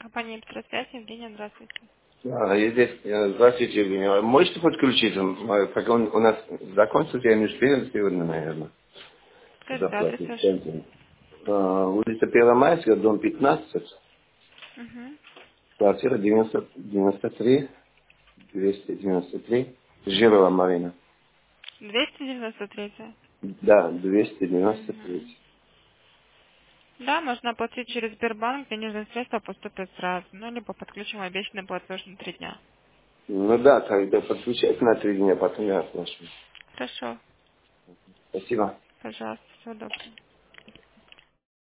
Компания «Электросвязь», Евгения, здравствуйте. Здравствуйте, Евгений. Можете подключить? Как он у нас закончился, я не успел сегодня, наверное, Скажите, адрес заплатить. ваш? Улица Первомайская, дом 15, Угу. квартира 93, 293, Жирова Марина. 293. Да, 293. Угу. Да, можно оплатить через Сбербанк, денежные средства поступят сразу, ну, либо подключим обещанный платеж на 3 дня. Ну да, когда подключать на 3 дня, потом я оплачу. Хорошо, Спасибо. пожалуйста, всего доброго.